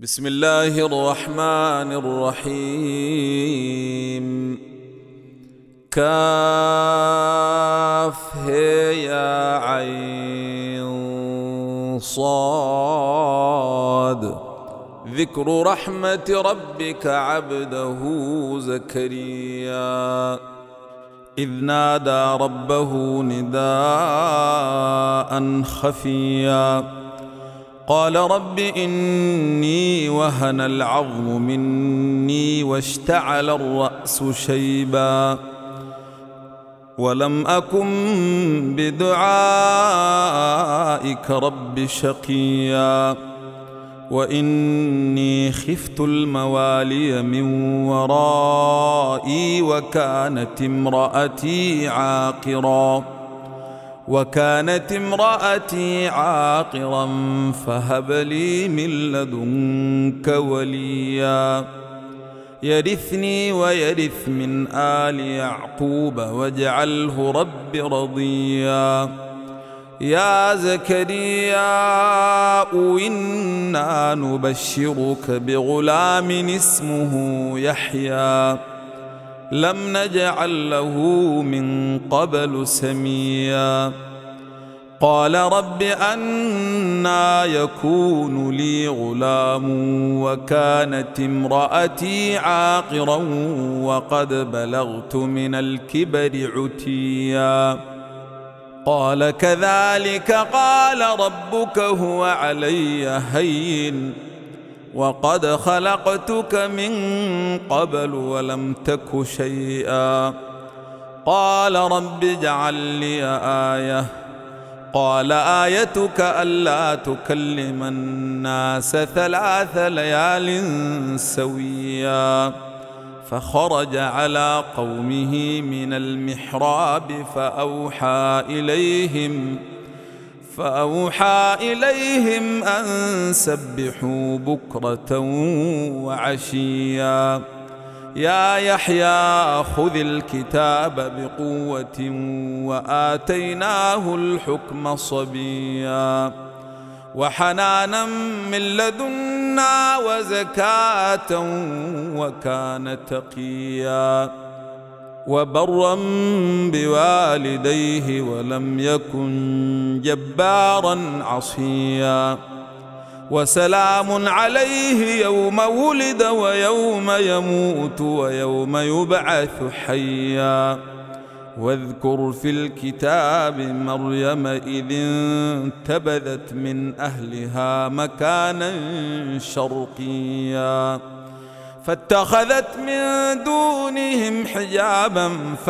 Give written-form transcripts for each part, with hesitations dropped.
بسم الله الرحمن الرحيم. كاف يا عين صاد. ذكر رحمة ربك عبده زكريا إذ نادى ربه نداء خفيا قال رب إني وهن العظم مني واشتعل الرأس شيبا ولم أكن بدعائك رب شقيا وإني خفت الموالي من ورائي وكانت امرأتي عاقرا فهب لي من لدنك وليا يرثني ويرث من آل يعقوب واجعله رب رضيا. يا زكريا إنا نبشرك بغلام اسمه يحيى لم نجعل له من قبل سميا. قال رب أنى يكون لي غلام وكانت امرأتي عاقرا وقد بلغت من الكبر عتيا. قال كذلك قال ربك هو علي هين وقد خلقتك من قبل ولم تك شيئا. قال رب اجعل لي آية. قال آيتك ألا تكلم الناس 3 ليال سويا. فخرج على قومه من المحراب فأوحى إليهم أن سبحوا بكرة وعشيا. يا يحيى خذ الكتاب بقوة وآتيناه الحكم صبيا وحنانا من لدنا وزكاة وكان تقيا وبرا بوالديه ولم يكن جبارا عصيا. وسلام عليه يوم ولد ويوم يموت ويوم يبعث حيا. واذكر في الكتاب مريم إذ انتبذت من أهلها مكانا شرقيا فاتخذت من دونهم حجابا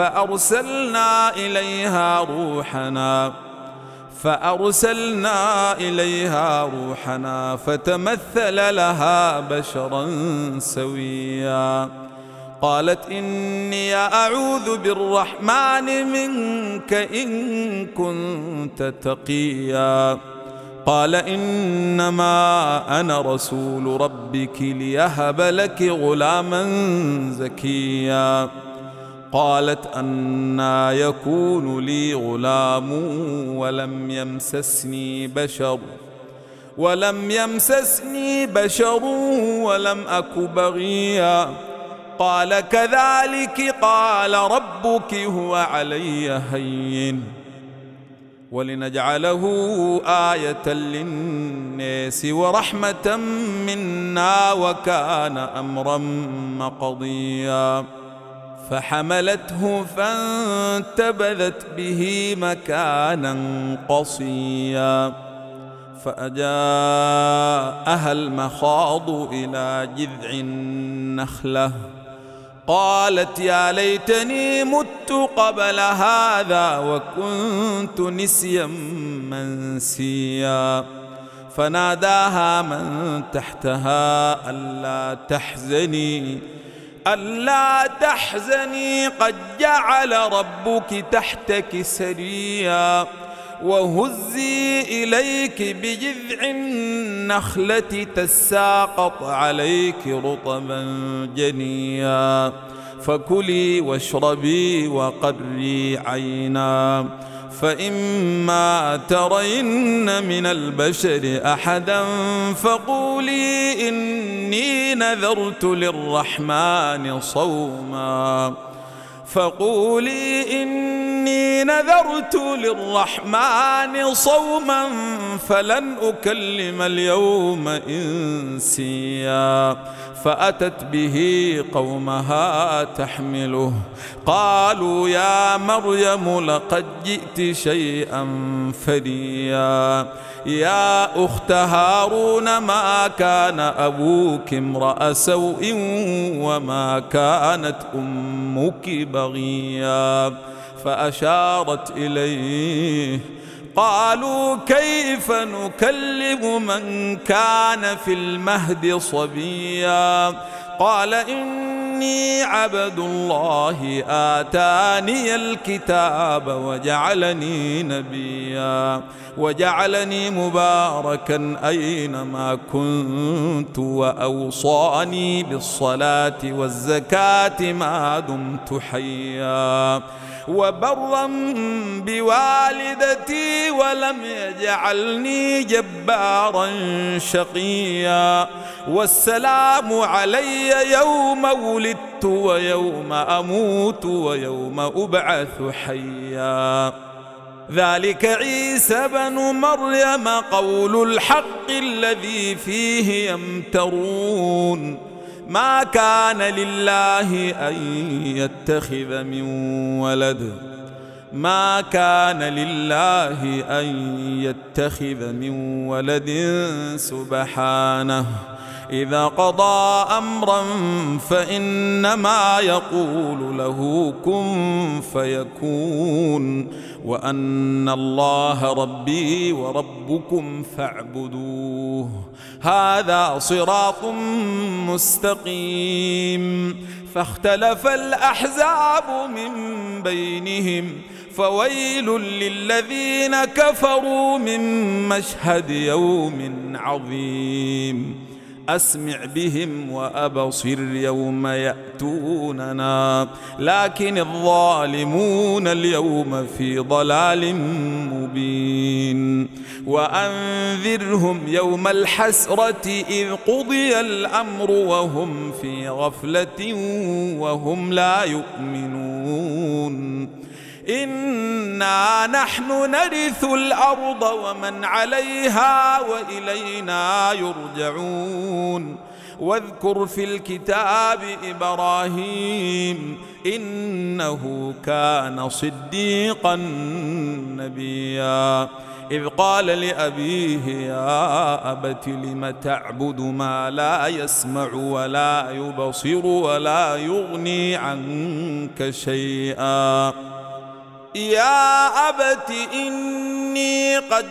فأرسلنا إليها روحنا فتمثل لها بشرا سويا. قالت إني أعوذ بالرحمن منك إن كنت تقيا. قال إنما أنا رسول ربك ليهب لك غلاما زكيا. قالت أنى يكون لي غلام ولم يمسسني بشر ولم أك بغيا. قال كذلك قال ربك هو علي هين ولنجعله آية للناس ورحمة منا وكان أمرا مقضيا. فحملته فانتبذت به مكانا قصيا فأجاءها المخاض إلى جذع النخلة قالت يا ليتني مت قبل هذا وكنت نسيا منسيا. فناداها من تحتها ألا تحزني قد جعل ربك تحتك سريا وهزي إليك بجذع النخلة تساقط عليك رطبا جنيا فكلي واشربي وقري عينا، فإما ترين من البشر أحدا فقولي إني نذرت للرحمن صوما فلن أكلم اليوم إنسيا. فأتت به قومها تحمله، قالوا يا مريم لقد جئت شيئا فريا. يا أخت هارون ما كان أبوك امرأ سوء وما كانت أمك بغيا. فأشارت إليه، قالوا كيف نكلم من كان في المهد صبيا. قال إني عبد الله آتاني الكتاب وجعلني نبيا وجعلني مباركا أينما كنت وأوصاني بالصلاة والزكاة ما دمت حيا وبرا بوالدتي ولم يجعلني جبارا شقيا. والسلام علي يوم ولدت ويوم أموت ويوم أبعث حيا. ذلك عيسى بن مريم قول الحق الذي فيه يمترون. ما كان لله أن يتخذ من ولد سبحانه. إذا قضى أمرا فإنما يقول له كن فيكون. وأن الله ربي وربكم فاعبدوه هذا صراط مستقيم. فاختلف الأحزاب من بينهم فويل للذين كفروا من مشهد يوم عظيم. أسمع بهم وأبصر يوم يأتوننا لكن الظالمون اليوم في ضلال مبين. وأنذرهم يوم الحسرة إذ قضي الأمر وهم في غفلة وهم لا يؤمنون. إنا نحن نرث الأرض ومن عليها وإلينا يرجعون. واذكر في الكتاب إبراهيم إنه كان صديقا نبيا. إذ قال لأبيه يا أبت لم تعبد ما لا يسمع ولا يبصر ولا يغني عنك شيئا. يا أبت إني قد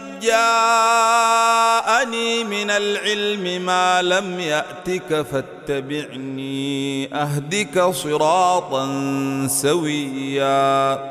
جاءني من العلم ما لم يأتك فاتبعني أهدك صراطا سويا.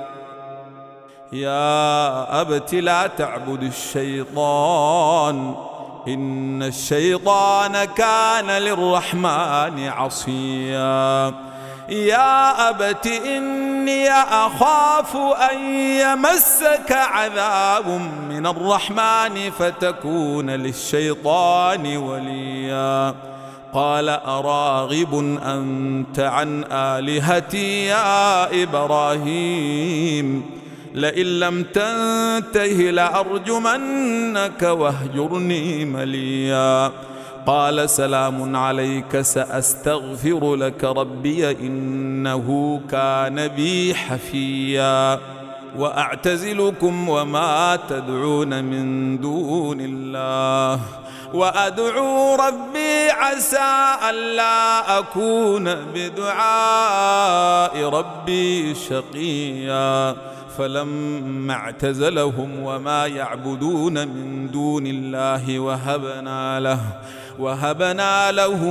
يا أبت لا تعبد الشيطان إن الشيطان كان للرحمن عصيا. يا أبت إني أخاف أن يمسك عذاب من الرحمن فتكون للشيطان وليا. قال أراغب أنت عن آلهتي يا إبراهيم لئن لم تنته لأرجمنك واهجرني مليا. قال سلام عليك سأستغفر لك ربي إنه كان بي حفيا. وأعتزلكم وما تدعون من دون الله وأدعو ربي عسى ألا أكون بدعاء ربي شقيا. فلما اعتزلهم وما يعبدون من دون الله وهبنا له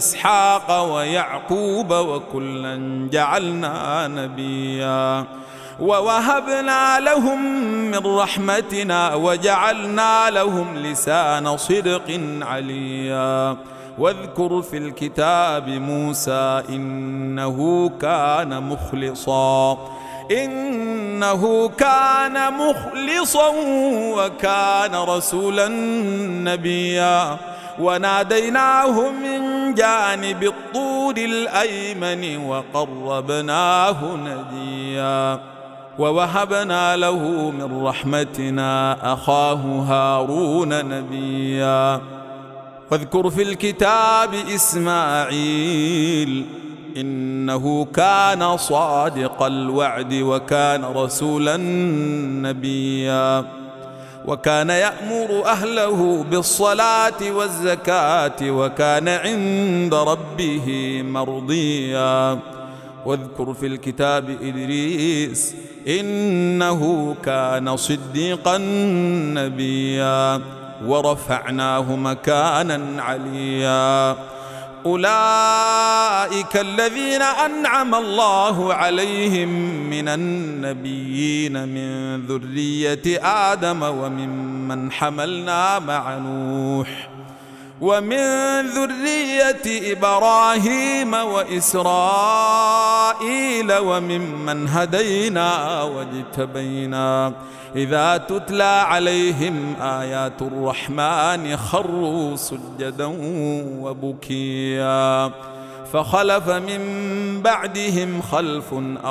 إسحاق ويعقوب وكلا جعلنا نبيا. ووهبنا لهم من رحمتنا وجعلنا لهم لسان صدق عليا. واذكر في الكتاب موسى إنه كان مخلصا وكان رسولا نبيا. وناديناه من جانب الطور الأيمن وقربناه نجيا. ووهبنا له من رحمتنا أخاه هارون نبيا. واذكر في الكتاب إسماعيل إنه كان صادق الوعد وكان رسولا نبيا. وكان يأمر أهله بالصلاة والزكاة وكان عند ربه مرضيا. واذكر في الكتاب إدريس إنه كان صديقا نبيا. ورفعناه مكانا عليا. أولئك الذين أنعم الله عليهم من النبيين من ذرية آدم وممن حملنا مع نوح ومن ذرية إبراهيم وإسرائيل وممن هدينا واجتبينا. إذا تتلى عليهم آيات الرحمن خروا سجدا وبكيا. فخلف من بعدهم خلف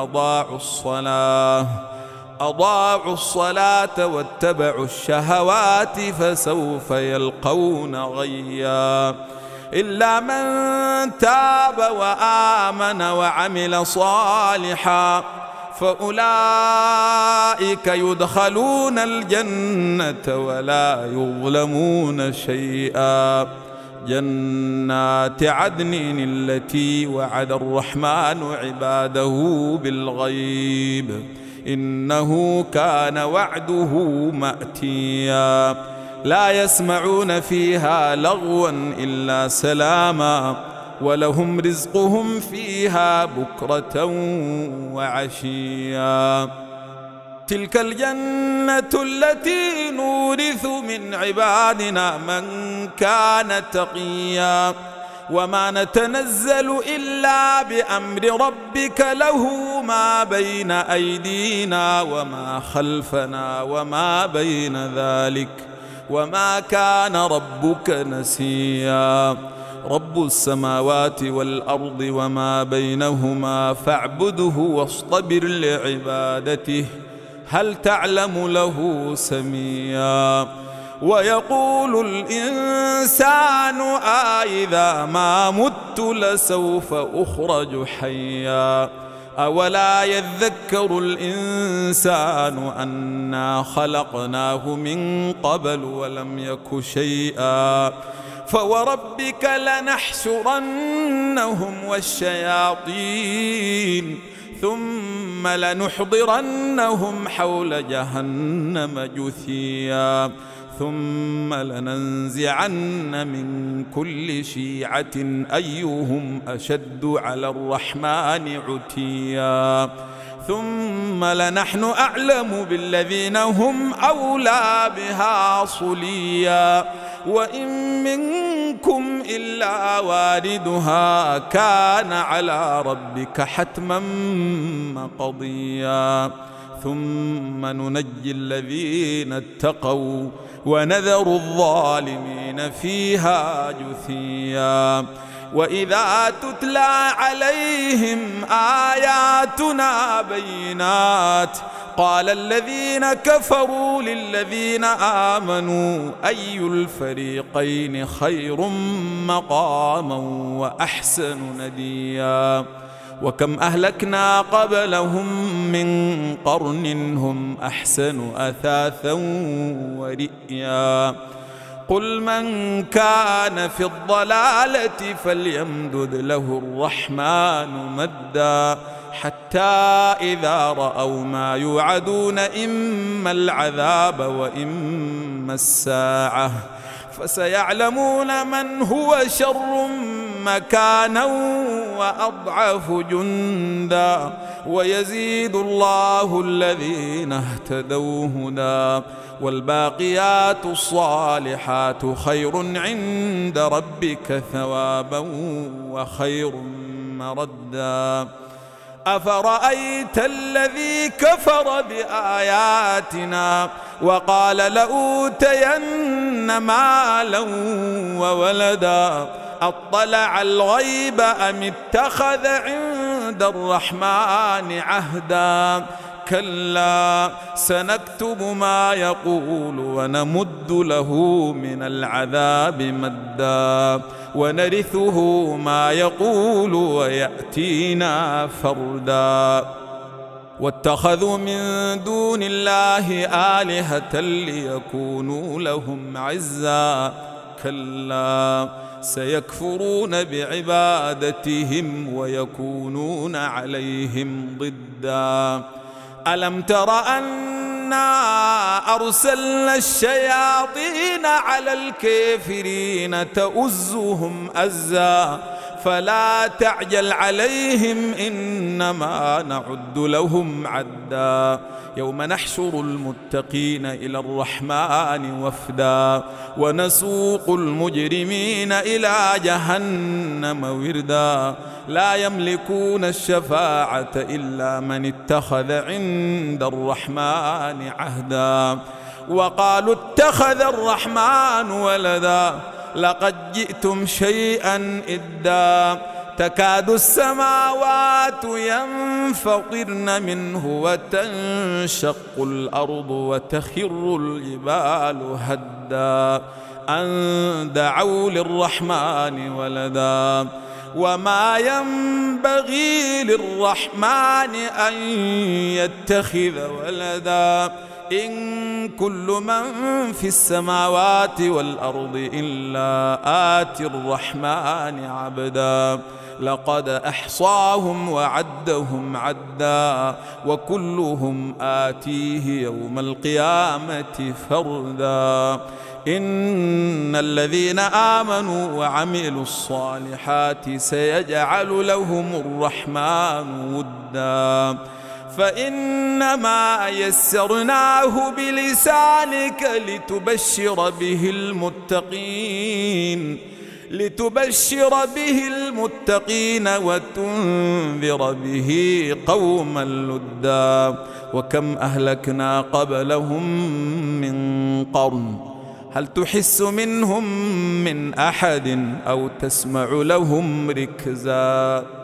أضاعوا الصلاة واتبعوا الشهوات فسوف يلقون غيا. إلا من تاب وآمن وعمل صالحا فأولئك يدخلون الجنة ولا يظلمون شيئا. جنات عدن التي وعد الرحمن عباده بالغيب إنه كان وعده مأتيا. لا يسمعون فيها لغوا إلا سلاما ولهم رزقهم فيها بكرة وعشيا. تلك الجنة التي نورث من عبادنا من كان تقيا. وما نتنزل إلا بأمر ربك له ما بين أيدينا وما خلفنا وما بين ذلك وما كان ربك نسيا. رب السماوات والأرض وما بينهما فاعبده واصطبر لعبادته هل تعلم له سميا. ويقول الإنسان أإذا ما مت لسوف أخرج حيا. أولا يذكر الإنسان أنا خلقناه من قبل ولم يك شيئا. فوربك لنحشرنهم والشياطين ثم لنحضرنهم حول جهنم جثيا. ثم لننزعن من كل شيعة أيهم أشد على الرحمن عتيا. ثم لنحن أعلم بالذين هم أولى بها صليا. وإن منكم إلا واردها كان على ربك حتما مقضيا. ثم ننجي الذين اتقوا ونذر الظالمين فيها جثيا. وإذا تتلى عليهم آياتنا بينات قال الذين كفروا للذين آمنوا أي الفريقين خير مقاما وأحسن نديا. وكم أهلكنا قبلهم من قرن هم أحسن أثاثا ورئيا. قل من كان في الضلالة فليمدد له الرحمن مدا حتى إذا رأوا ما يوعدون إما العذاب وإما الساعة فسيعلمون من هو شر مكانا وأضعف جندا ويزيد الله الذين اهتدوا هدى والباقيات الصالحات خير عند ربك ثوابا وخير مردا أفرأيت الذي كفر بآياتنا وقال لأوتين مالا وولدا أطلع الغيب أم اتخذ عند الرحمن عهدا كلا سنكتب ما يقول ونمد له من العذاب مدا ونرثه ما يقول ويأتينا فردا واتخذوا من دون الله آلهة ليكونوا لهم عزا كلا سيكفرون بعبادتهم ويكونون عليهم ضدا ألم تر أنا أرسلنا الشياطين على الكافرين تؤزهم أزا فلا تعجل عليهم إنما نعد لهم عدا يوم نحشر المتقين إلى الرحمن وفدا ونسوق المجرمين إلى جهنم وردا لا يملكون الشفاعة إلا من اتخذ عند الرحمن عهدا وقالوا اتخذ الرحمن ولدا لقد جئتم شيئا إدا تكاد السماوات ينفطرن منه وتنشق الأرض وتخر الجبال هدا أن دعوا للرحمن ولدا وما ينبغي للرحمن أن يتخذ ولدا إن كل من في السماوات والأرض إلا آتي الرحمن عبدا لقد أحصاهم وعدهم عدا وكلهم آتيه يوم القيامة فردا إن الذين آمنوا وعملوا الصالحات سيجعل لهم الرحمن ودا فإنما يسرناه بلسانك لتبشر به المتقين وتنذر به قوما لدا وكم أهلكنا قبلهم من قرن هل تحس منهم من أحد أو تسمع لهم ركزا